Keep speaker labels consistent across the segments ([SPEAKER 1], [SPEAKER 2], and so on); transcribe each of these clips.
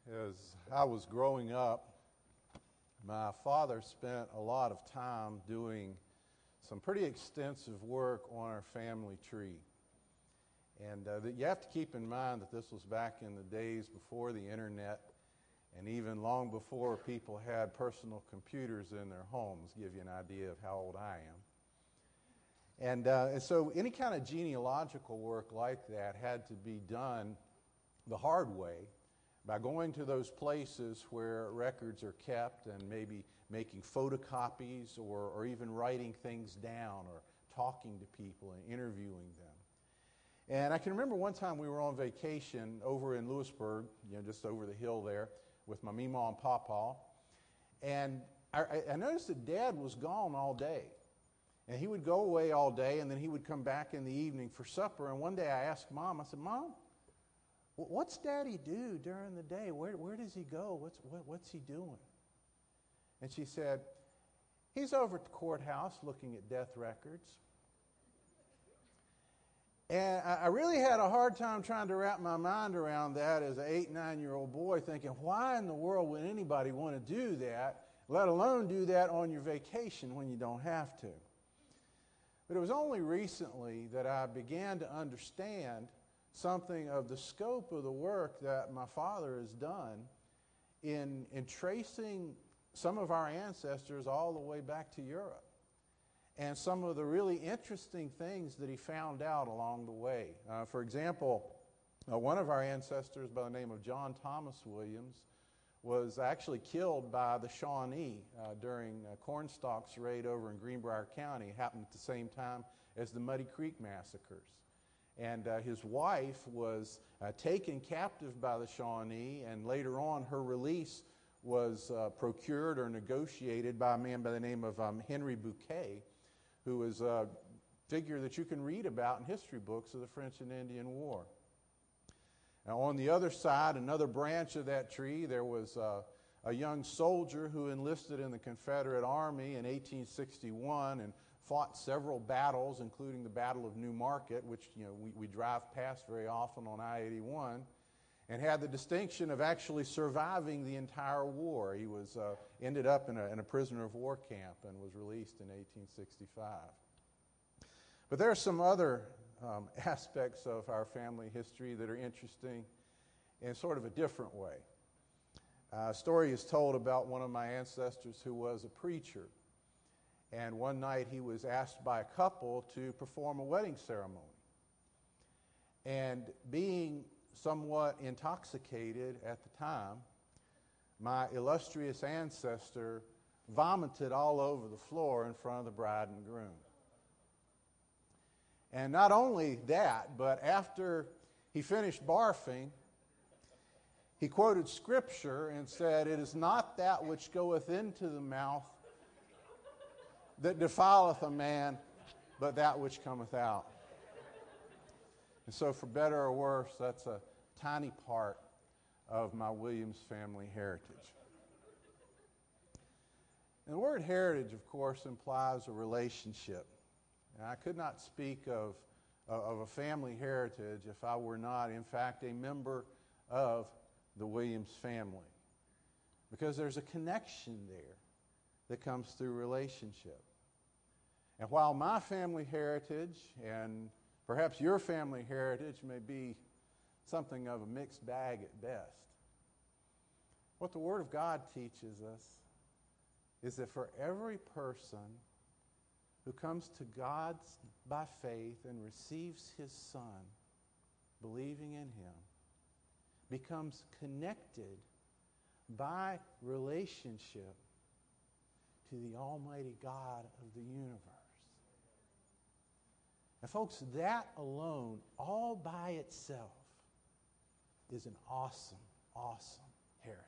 [SPEAKER 1] As I was growing up, my father spent a lot of time doing some pretty extensive work on our family tree. And you have to keep in mind that this was back in the days before the internet and even long before people had personal computers in their homes, give you an idea of how old I am. And so any kind of genealogical work like that had to be done the hard way, by going to those places where records are kept and maybe making photocopies or even writing things down or talking to people and interviewing them. And I can remember one time we were on vacation over in Lewisburg, just over the hill there, with my Meemaw and Pawpaw. And I noticed that Dad was gone all day. And he would go away all day, and then he would come back in the evening for supper. And one day I asked Mom, I said, "Mom, what's Daddy do during the day? Where does he go? What's he doing?" And she said, "He's over at the courthouse looking at death records." And I really had a hard time trying to wrap my mind around that as an 8, 9-year-old boy, thinking, why in the world would anybody want to do that, let alone do that on your vacation when you don't have to? But it was only recently that I began to understand something of the scope of the work that my father has done in tracing some of our ancestors all the way back to Europe, and some of the really interesting things that he found out along the way. For example, one of our ancestors by the name of John Thomas Williams was actually killed by the Shawnee during Cornstalk's raid over in Greenbrier County. It happened at the same time as the Muddy Creek massacres. And his wife was taken captive by the Shawnee, and later on her release was procured or negotiated by a man by the name of Henry Bouquet, who was a figure that you can read about in history books of the French and Indian War. Now, on the other side, another branch of that tree, there was a young soldier who enlisted in the Confederate Army in 1861 and fought several battles, including the Battle of New Market, which we drive past very often on I-81, and had the distinction of actually surviving the entire war. He was ended up in a prisoner of war camp and was released in 1865. But there are some other aspects of our family history that are interesting in sort of a different way. A story is told about one of my ancestors who was a preacher. And one night he was asked by a couple to perform a wedding ceremony. And being somewhat intoxicated at the time, my illustrious ancestor vomited all over the floor in front of the bride and groom. And not only that, but after he finished barfing, he quoted Scripture and said, "It is not that which goeth into the mouth that defileth a man, but that which cometh out." And so for better or worse, that's a tiny part of my Williams family heritage. And the word heritage, of course, implies a relationship. And I could not speak of a family heritage if I were not, in fact, a member of the Williams family. Because there's a connection there that comes through relationship. And while my family heritage and perhaps your family heritage may be something of a mixed bag at best, what the Word of God teaches us is that for every person who comes to God by faith and receives His Son, believing in Him, becomes connected by relationship to the Almighty God of the universe. And folks, that alone, all by itself, is an awesome, awesome heritage.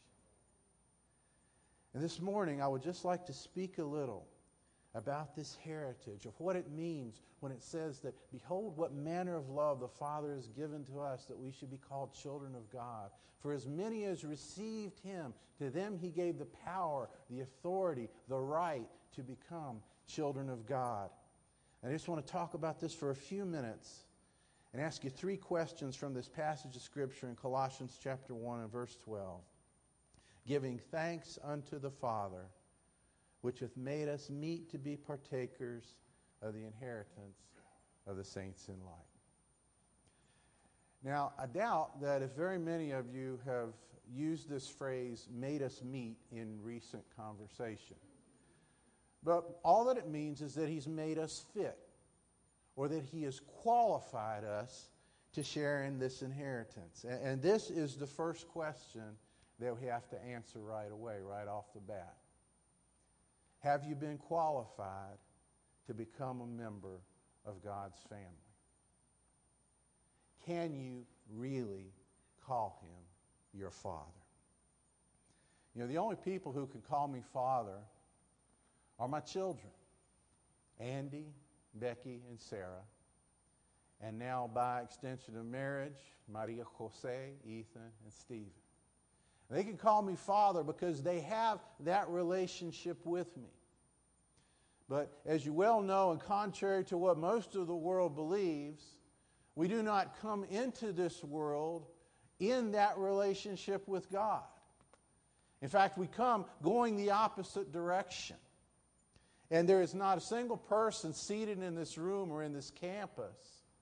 [SPEAKER 1] And this morning, I would just like to speak a little about this heritage, of what it means when it says that, "Behold, what manner of love the Father has given to us, that we should be called children of God. For as many as received Him, to them He gave the power, the authority, the right to become children of God." I just want to talk about this for a few minutes and ask you 3 questions from this passage of Scripture in Colossians chapter 1 and verse 12. Giving thanks unto the Father, which hath made us meet to be partakers of the inheritance of the saints in light. Now, I doubt that if very many of you have used this phrase, made us meet, in recent conversation. But all that it means is that He's made us fit, or that He has qualified us to share in this inheritance. And this is the first question that we have to answer right away, right off the bat. Have you been qualified to become a member of God's family? Can you really call Him your Father? You know, the only people who can call me Father are my children, Andy, Becky, and Sarah. And now, by extension of marriage, Maria Jose, Ethan, and Stephen. They can call me Father because they have that relationship with me. But as you well know, and contrary to what most of the world believes, we do not come into this world in that relationship with God. In fact, we come going the opposite direction. And there is not a single person seated in this room or in this campus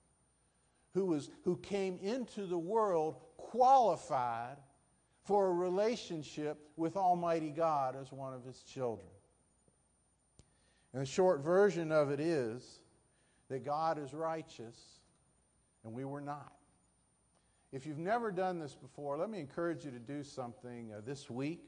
[SPEAKER 1] who came into the world qualified for a relationship with Almighty God as one of His children. And the short version of it is that God is righteous and we were not. If you've never done this before, let me encourage you to do something this week.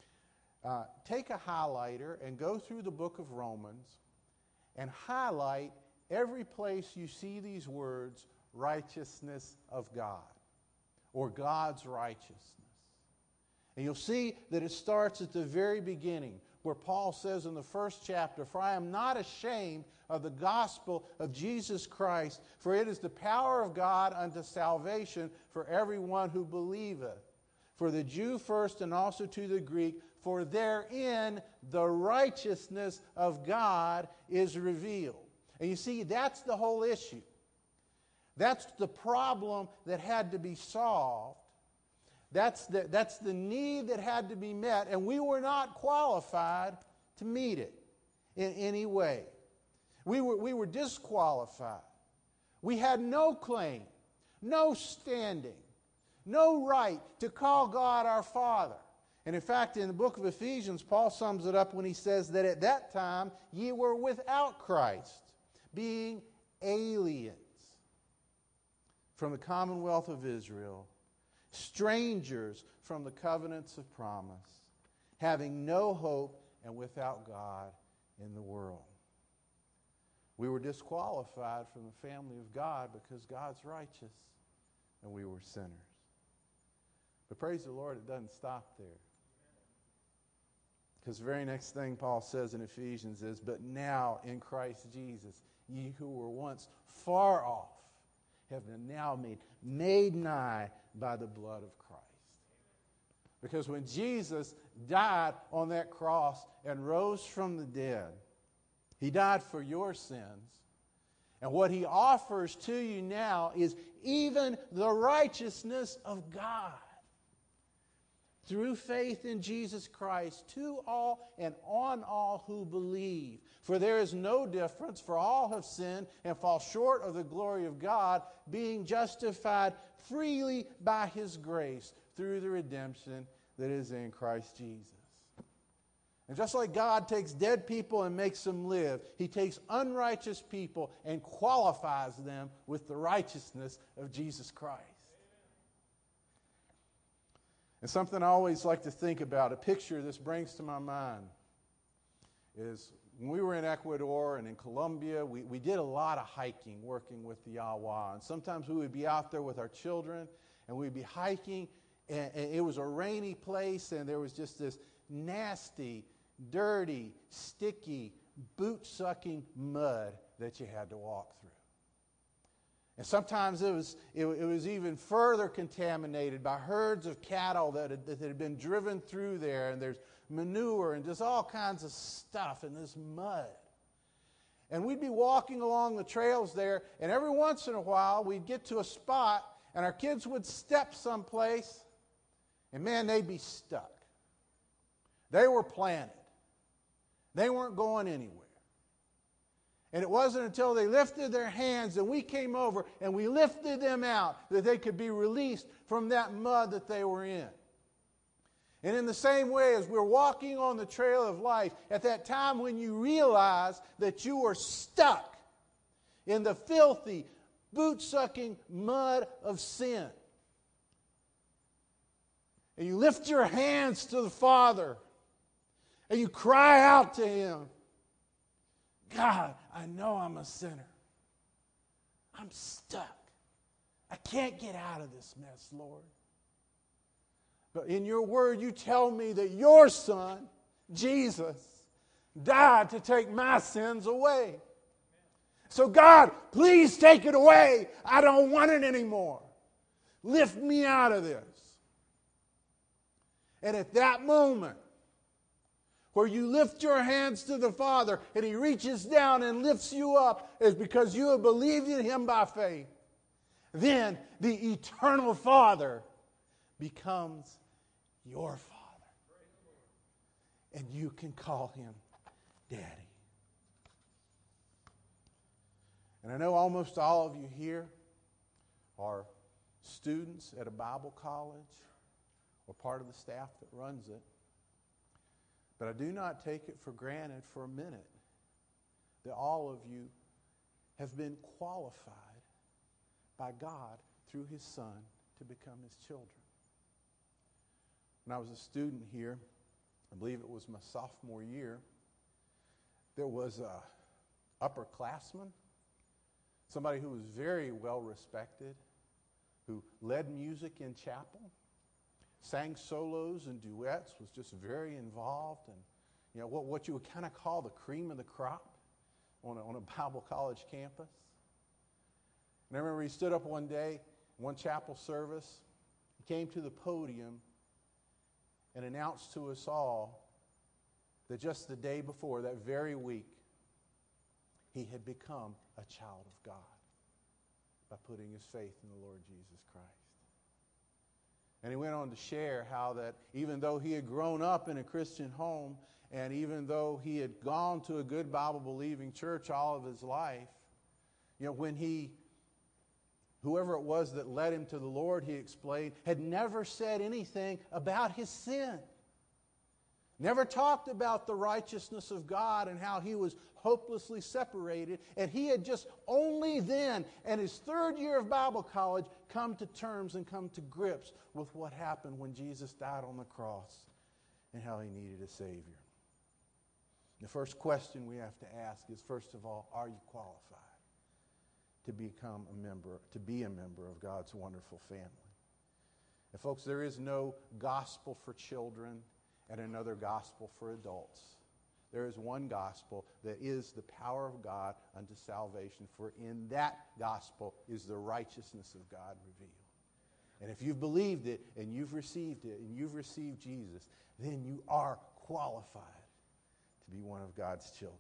[SPEAKER 1] Take a highlighter and go through the book of Romans and highlight every place you see these words, righteousness of God, or God's righteousness. And you'll see that it starts at the very beginning, where Paul says in the first chapter, "For I am not ashamed of the gospel of Jesus Christ, for it is the power of God unto salvation for everyone who believeth, for the Jew first and also to the Greek, for therein the righteousness of God is revealed." And you see, that's the whole issue. That's the problem that had to be solved. That's the need that had to be met, and we were not qualified to meet it in any way. We were disqualified. We had no claim, no standing, no right to call God our Father. And in fact, in the book of Ephesians, Paul sums it up when he says that at that time ye were without Christ, being aliens from the commonwealth of Israel, strangers from the covenants of promise, having no hope and without God in the world. We were disqualified from the family of God because God's righteous and we were sinners. But praise the Lord, it doesn't stop there. Because the very next thing Paul says in Ephesians is, "But now in Christ Jesus, ye who were once far off have been now made nigh by the blood of Christ." Because when Jesus died on that cross and rose from the dead, He died for your sins. And what He offers to you now is even the righteousness of God through faith in Jesus Christ to all and on all who believe. For there is no difference, for all have sinned and fall short of the glory of God, being justified freely by His grace through the redemption that is in Christ Jesus. And just like God takes dead people and makes them live, He takes unrighteous people and qualifies them with the righteousness of Jesus Christ. And something I always like to think about, a picture this brings to my mind, is when we were in Ecuador and in Colombia, we did a lot of hiking working with the Yawa. And sometimes we would be out there with our children and we'd be hiking, and it was a rainy place, and there was just this nasty, dirty, sticky, boot-sucking mud that you had to walk through. And sometimes it was even further contaminated by herds of cattle that had been driven through there, and there's manure and just all kinds of stuff in this mud. And we'd be walking along the trails there, and every once in a while we'd get to a spot, and our kids would step someplace, and man, they'd be stuck. They were planted. They weren't going anywhere. And it wasn't until they lifted their hands and we came over and we lifted them out that they could be released from that mud that they were in. And in the same way, as we're walking on the trail of life, at that time when you realize that you are stuck in the filthy, boot-sucking mud of sin, and you lift your hands to the Father, and you cry out to Him, God, I know I'm a sinner. I'm stuck. I can't get out of this mess, Lord. But in your word, you tell me that your Son, Jesus, died to take my sins away. So God, please take it away. I don't want it anymore. Lift me out of this. And at that moment, where you lift your hands to the Father and He reaches down and lifts you up, is because you have believed in Him by faith. Then the eternal Father becomes your Father. And you can call Him Daddy. And I know almost all of you here are students at a Bible college or part of the staff that runs it. But I do not take it for granted for a minute that all of you have been qualified by God through His Son to become His children. When I was a student here, I believe it was my sophomore year, there was a upperclassman, somebody who was very well respected, who led music in chapel, sang solos and duets, was just very involved, and you know what you would kind of call the cream of the crop on a Bible college campus. And I remember he stood up one day, one chapel service, he came to the podium and announced to us all that just the day before, that very week, he had become a child of God by putting his faith in the Lord Jesus Christ. And he went on to share how that even though he had grown up in a Christian home, and even though he had gone to a good Bible-believing church all of his life, you know, when whoever it was that led him to the Lord, he explained, had never said anything about his sin. Never talked about the righteousness of God and how he was hopelessly separated. And he had just only then, in his third year of Bible college, come to terms and come to grips with what happened when Jesus died on the cross and how he needed a Savior. The first question we have to ask is, first of all, are you qualified to be a member of God's wonderful family? And folks, there is no gospel for children and another gospel for adults. There is one gospel that is the power of God unto salvation, for in that gospel is the righteousness of God revealed. And if you've believed it and you've received Jesus, then you are qualified to be one of God's children.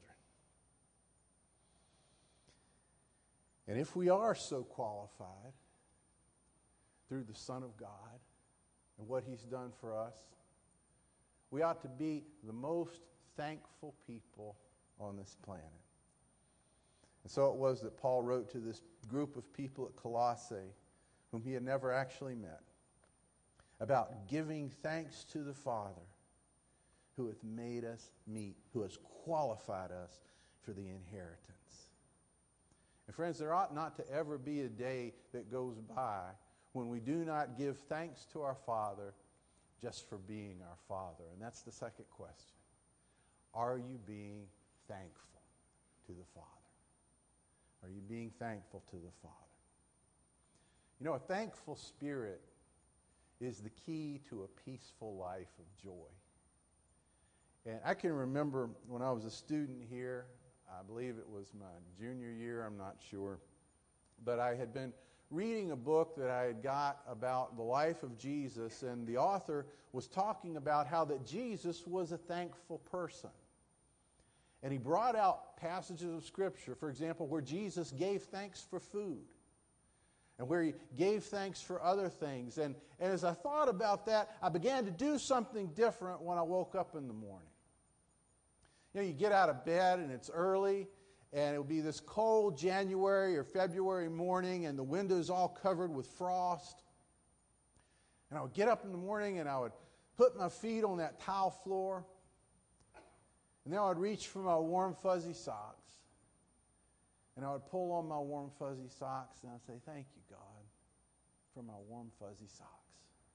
[SPEAKER 1] And if we are so qualified through the Son of God and what He's done for us, we ought to be the most thankful people on this planet. And so it was that Paul wrote to this group of people at Colossae, whom he had never actually met, about giving thanks to the Father who hath made us meet, who has qualified us for the inheritance. And friends, there ought not to ever be a day that goes by when we do not give thanks to our Father just for being our Father. And that's the second question. Are you being thankful to the Father? Are you being thankful to the Father? You know, a thankful spirit is the key to a peaceful life of joy. And I can remember when I was a student here, I believe it was my junior year, I'm not sure, but I had been reading a book that I had got about the life of Jesus, and the author was talking about how that Jesus was a thankful person. And he brought out passages of Scripture, for example, where Jesus gave thanks for food and where he gave thanks for other things. And as I thought about that, I began to do something different when I woke up in the morning. You know, you get out of bed and it's early, and it would be this cold January or February morning, and the windows all covered with frost. And I would get up in the morning and I would put my feet on that tile floor, and then I would reach for my warm fuzzy socks. And I would pull on my warm fuzzy socks and I'd say, "Thank you, God, for my warm fuzzy socks."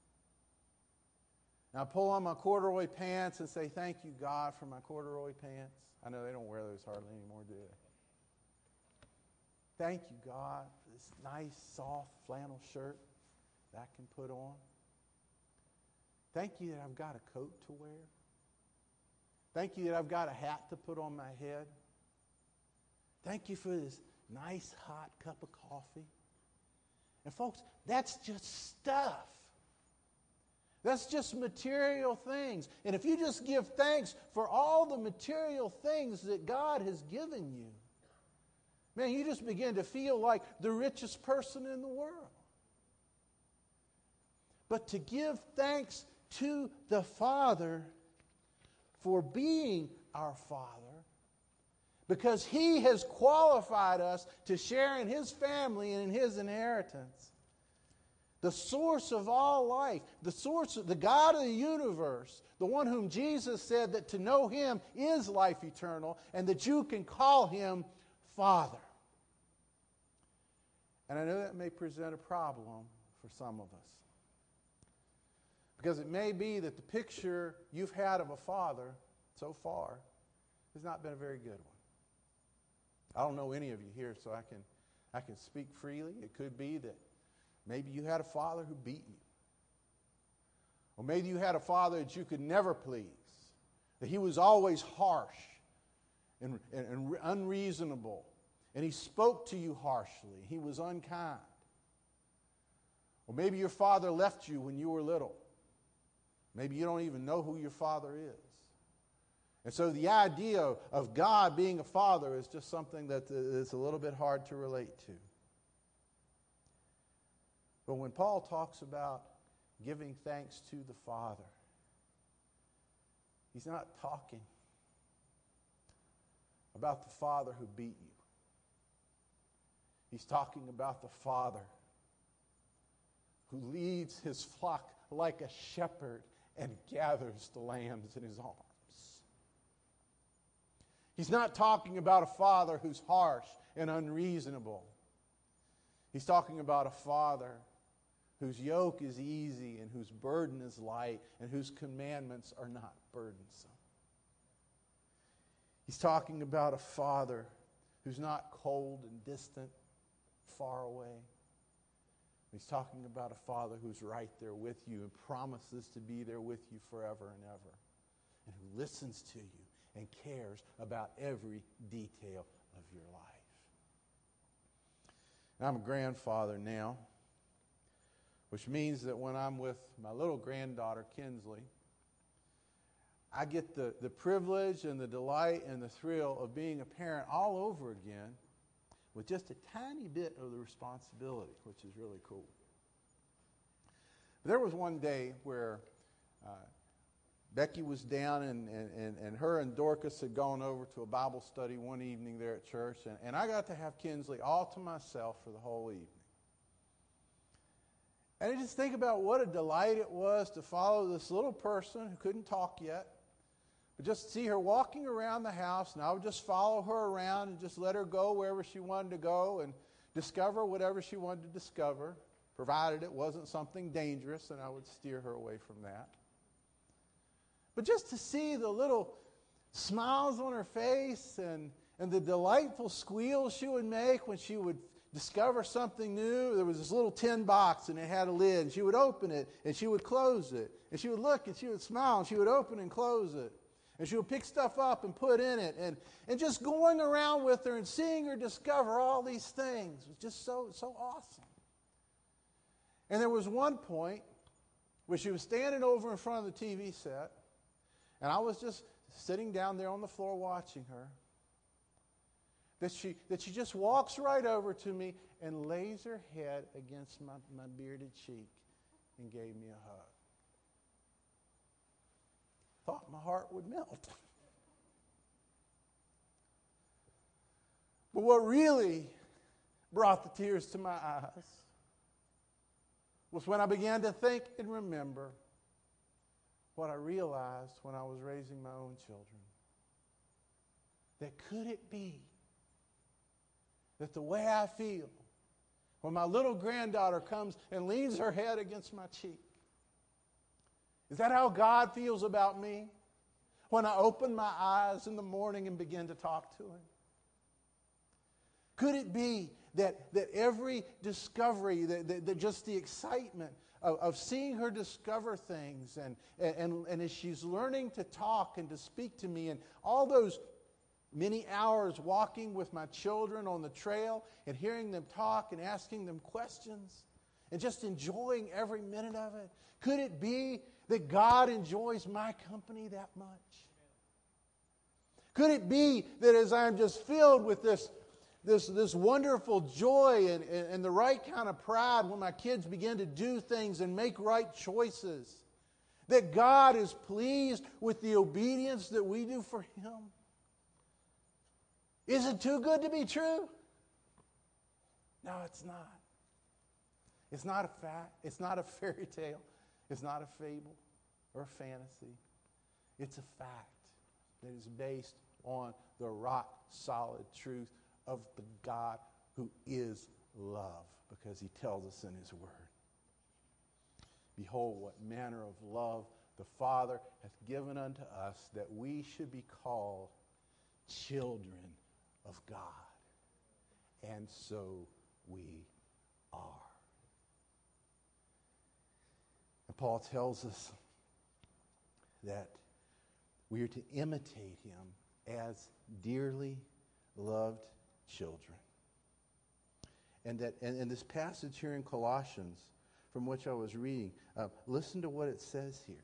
[SPEAKER 1] And I'd pull on my corduroy pants and say, "Thank you, God, for my corduroy pants." I know they don't wear those hardly anymore, do they? "Thank you, God, for this nice, soft flannel shirt that I can put on. Thank you that I've got a coat to wear. Thank you that I've got a hat to put on my head. Thank you for this nice hot cup of coffee." And folks, that's just stuff. That's just material things. And if you just give thanks for all the material things that God has given you, man, you just begin to feel like the richest person in the world. But to give thanks to the Father for being our Father, because He has qualified us to share in His family and in His inheritance. The source of all life, the God of the universe, the one whom Jesus said that to know Him is life eternal, and that you can call Him Father. And I know that may present a problem for some of us. Because it may be that the picture you've had of a father so far has not been a very good one. I don't know any of you here, so I can speak freely. It could be that maybe you had a father who beat you. Or maybe you had a father that you could never please. That he was always harsh and unreasonable. And he spoke to you harshly. He was unkind. Or maybe your father left you when you were little. Maybe you don't even know who your father is. And so the idea of God being a father is just something that is a little bit hard to relate to. But when Paul talks about giving thanks to the Father, he's not talking about the father who beat you. He's talking about the Father who leads his flock like a shepherd and gathers the lambs in his arms. He's not talking about a father who's harsh and unreasonable. He's talking about a father whose yoke is easy and whose burden is light and whose commandments are not burdensome. He's talking about a father who's not cold and distant, far away. He's talking about a father who's right there with you and promises to be there with you forever and ever, and who listens to you and cares about every detail of your life. And I'm a grandfather now, which means that when I'm with my little granddaughter, Kinsley, I get the privilege and the delight and the thrill of being a parent all over again with just a tiny bit of the responsibility, which is really cool. There was one day where Becky was down, and her and Dorcas had gone over to a Bible study one evening there at church, and I got to have Kinsley all to myself for the whole evening. And I just think about what a delight it was to follow this little person who couldn't talk yet, but just see her walking around the house, and I would just follow her around and just let her go wherever she wanted to go and discover whatever she wanted to discover, provided it wasn't something dangerous, and I would steer her away from that. But just to see the little smiles on her face and the delightful squeals she would make when she would discover something new. There was this little tin box and it had a lid, and she would open it and she would close it. And she would look and she would smile and she would open and close it. And she would pick stuff up and put in it. And just going around with her and seeing her discover all these things was just so awesome. And there was one point where she was standing over in front of the TV set, and I was just sitting down there on the floor watching her, that she just walks right over to me and lays her head against my bearded cheek and gave me a hug. Thought my heart would melt. But what really brought the tears to my eyes was when I began to think and remember what I realized when I was raising my own children. That could it be that the way I feel when my little granddaughter comes and leans her head against my cheek, is that how God feels about me when I open my eyes in the morning and begin to talk to Him? Could it be that every discovery, that just the excitement of seeing her discover things and as she's learning to talk and to speak to me, and all those many hours walking with my children on the trail and hearing them talk and asking them questions and just enjoying every minute of it, could it be that God enjoys my company that much? Could it be that as I'm just filled with this wonderful joy and the right kind of pride when my kids begin to do things and make right choices, that God is pleased with the obedience that we do for Him? Is it too good to be true? No, it's not. It's not a fact. It's not a fairy tale. It's not a fable or a fantasy. It's a fact that is based on the rock-solid truth of the God who is love, because He tells us in His Word. Behold, what manner of love the Father hath given unto us, that we should be called children of God. And so we are. And Paul tells us that we are to imitate Him as dearly loved children. And that, and this passage here in Colossians, from which I was reading, listen to what it says here.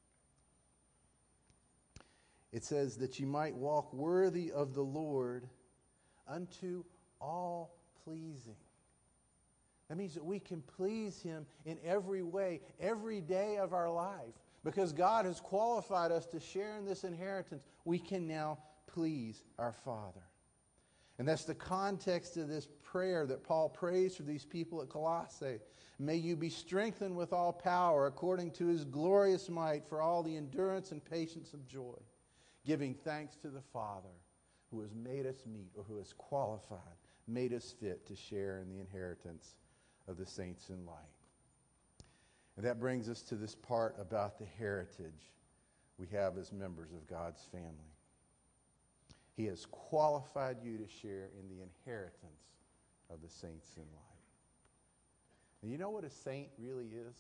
[SPEAKER 1] It says that you might walk worthy of the Lord unto all pleasing. That means that we can please Him in every way, every day of our life. Because God has qualified us to share in this inheritance, we can now please our Father. And that's the context of this prayer that Paul prays for these people at Colossae. May you be strengthened with all power according to His glorious might for all the endurance and patience of joy, giving thanks to the Father who has made us meet, or who has qualified, made us fit to share in the inheritance of the saints in light. And that brings us to this part about the heritage we have as members of God's family. He has qualified you to share in the inheritance of the saints in light. And you know what a saint really is?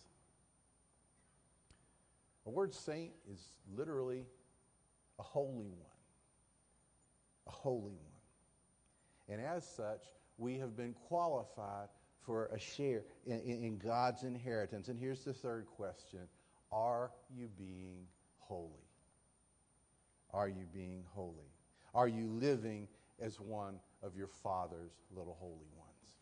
[SPEAKER 1] The word saint is literally a holy one. A holy one. And as such, we have been qualified for a share in God's inheritance. And here's the third question. Are you being holy? Are you being holy? Are you living as one of your Father's little holy ones?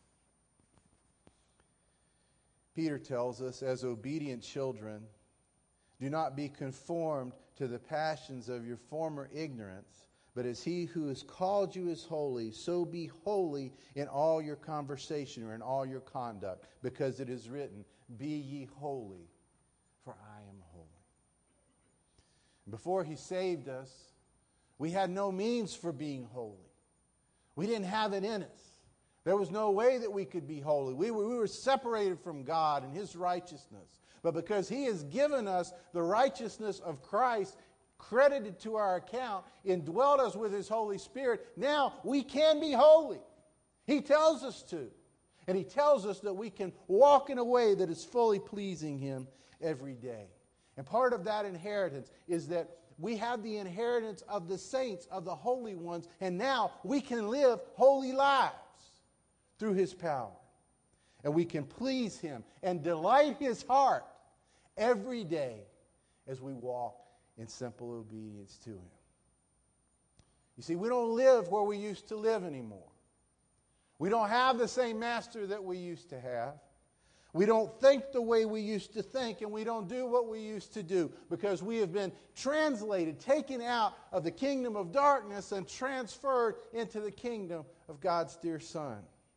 [SPEAKER 1] Peter tells us, as obedient children, do not be conformed to the passions of your former ignorance, but as He who has called you is holy, so be holy in all your conversation or in all your conduct, because it is written, be ye holy, for I am holy. Before He saved us, we had no means for being holy. We didn't have it in us. There was no way that we could be holy. We were separated from God and His righteousness. But because He has given us the righteousness of Christ, credited to our account, indwelt us with His Holy Spirit, now we can be holy. He tells us to. And He tells us that we can walk in a way that is fully pleasing Him every day. And part of that inheritance is that we have the inheritance of the saints, of the holy ones, and now we can live holy lives through His power. And we can please Him and delight His heart every day as we walk in simple obedience to Him. You see, we don't live where we used to live anymore. We don't have the same master that we used to have. We don't think the way we used to think, and we don't do what we used to do because we have been translated, taken out of the kingdom of darkness and transferred into the kingdom of God's dear Son.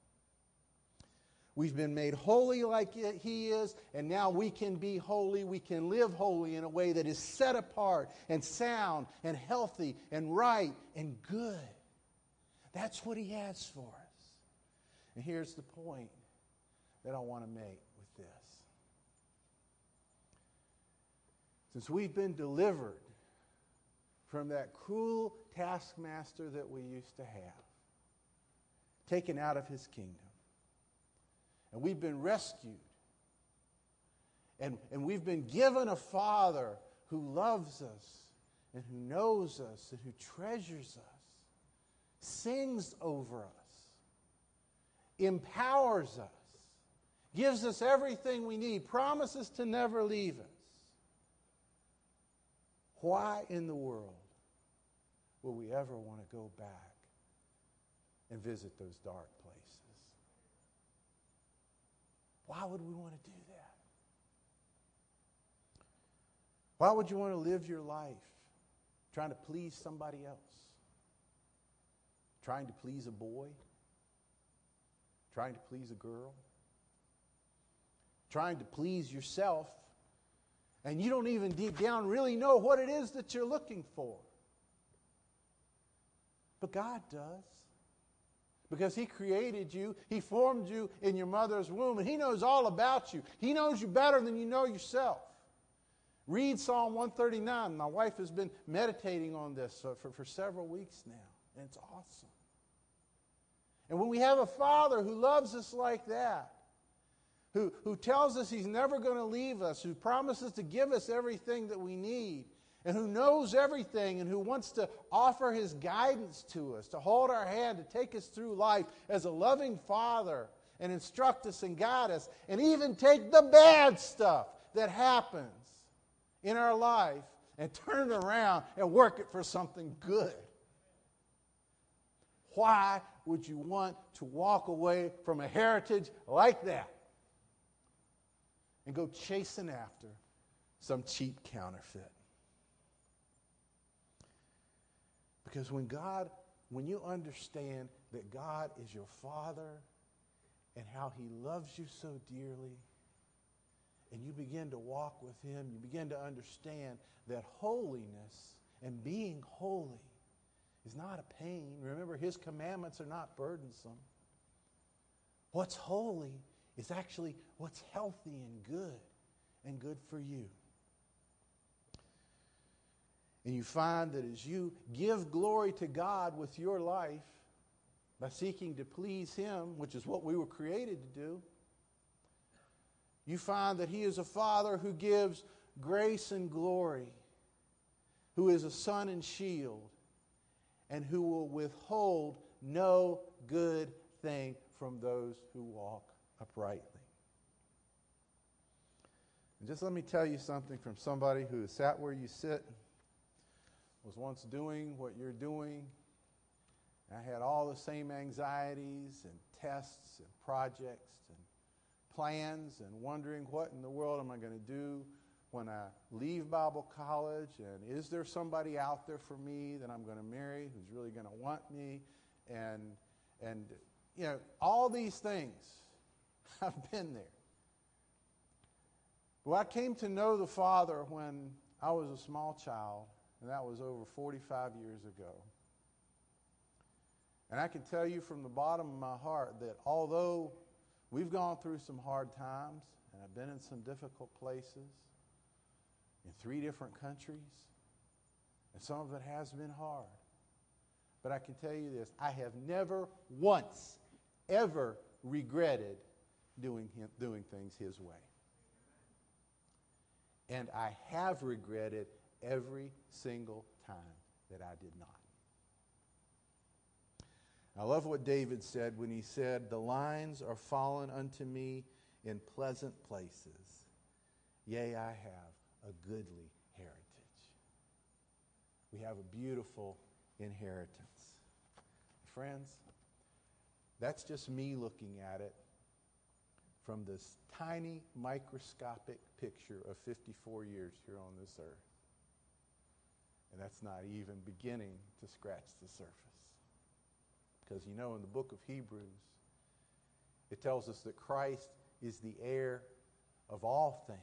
[SPEAKER 1] We've been made holy like He is, and now we can be holy. We can live holy in a way that is set apart and sound and healthy and right and good. That's what He has for us. And here's the point that I want to make with this. Since we've been delivered from that cruel taskmaster that we used to have, taken out of His kingdom, and we've been rescued, and we've been given a Father who loves us and who knows us and who treasures us, sings over us, empowers us, gives us everything we need, promises to never leave us. Why in the world will we ever want to go back and visit those dark places? Why would we want to do that? Why would you want to live your life trying to please somebody else? Trying to please a boy? Trying to please a girl? Trying to please yourself, and you don't even deep down really know what it is that you're looking for. But God does. Because He created you, He formed you in your mother's womb, and He knows all about you. He knows you better than you know yourself. Read Psalm 139. My wife has been meditating on this for several weeks now, and it's awesome. And when we have a Father who loves us like that, who tells us He's never going to leave us, who promises to give us everything that we need, and who knows everything, and who wants to offer His guidance to us, to hold our hand, to take us through life as a loving Father, and instruct us and guide us, and even take the bad stuff that happens in our life and turn it around and work it for something good. Why would you want to walk away from a heritage like that and go chasing after some cheap counterfeit? Because when you understand that God is your Father and how He loves you so dearly, and you begin to walk with Him, you begin to understand that holiness and being holy is not a pain. Remember, His commandments are not burdensome. What's holy is actually what's healthy and good for you. And you find that as you give glory to God with your life by seeking to please Him, which is what we were created to do, you find that He is a Father who gives grace and glory, who is a sun and shield, and who will withhold no good thing from those who walk uprightly. And just let me tell you something from somebody who has sat where you sit, was once doing what you're doing. I had all the same anxieties and tests and projects and plans and wondering what in the world am I going to do when I leave Bible college, and is there somebody out there for me that I'm going to marry who's really going to want me, and you know, all these things. I've been there. Well, I came to know the Father when I was a small child, and that was over 45 years ago. And I can tell you from the bottom of my heart that although we've gone through some hard times, and I've been in some difficult places, in 3 different countries, and some of it has been hard. But I can tell you this, I have never once ever regretted doing things His way. And I have regretted every single time that I did not. I love what David said when he said, "The lines are fallen unto me in pleasant places. Yea, I have a goodly heritage." We have a beautiful inheritance. Friends, that's just me looking at it from this tiny microscopic picture of 54 years here on this earth. And that's not even beginning to scratch the surface. Because in the book of Hebrews, it tells us that Christ is the heir of all things.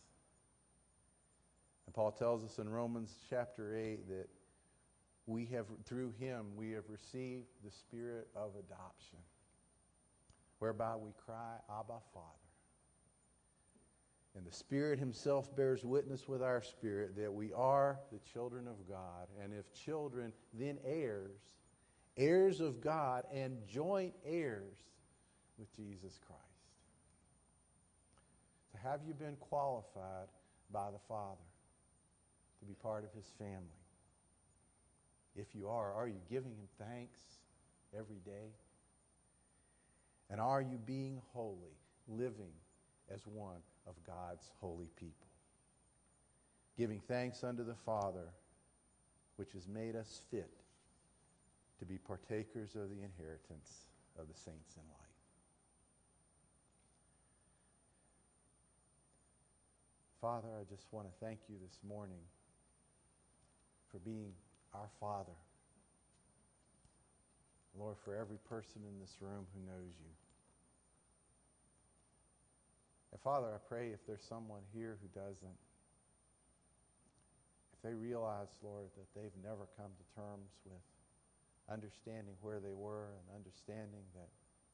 [SPEAKER 1] And Paul tells us in Romans chapter 8 that through him we have received the spirit of adoption, whereby we cry, Abba, Father. And the Spirit himself bears witness with our spirit that we are the children of God. And if children, then heirs, heirs of God and joint heirs with Jesus Christ. So have you been qualified by the Father to be part of his family? If you are you giving him thanks every day? And are you being holy, living as one of God's holy people? Giving thanks unto the Father, which has made us fit to be partakers of the inheritance of the saints in light. Father, I just want to thank you this morning for being our Father. Lord, for every person in this room who knows you. And Father, I pray if there's someone here who doesn't, if they realize, Lord, that they've never come to terms with understanding where they were and understanding that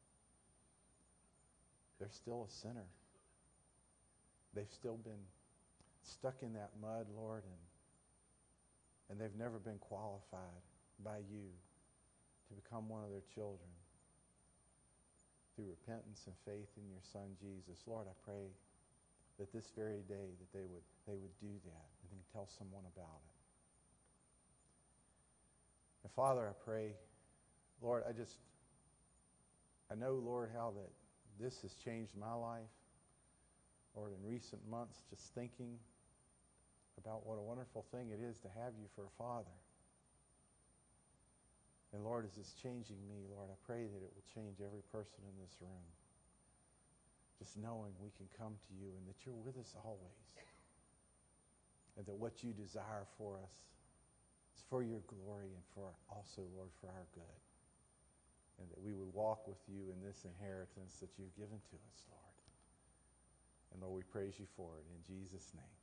[SPEAKER 1] they're still a sinner. They've still been stuck in that mud, Lord, and they've never been qualified by you to become one of their children through repentance and faith in your Son, Jesus. Lord, I pray that this very day that they would do that and then tell someone about it. And Father, I pray, Lord, I know, Lord, how that this has changed my life. Lord, in recent months, just thinking about what a wonderful thing it is to have you for a father. And Lord, as it's changing me, Lord, I pray that it will change every person in this room. Just knowing we can come to you and that you're with us always. And that what you desire for us is for your glory and for also, Lord, for our good. And that we would walk with you in this inheritance that you've given to us, Lord. And Lord, we praise you for it in Jesus' name.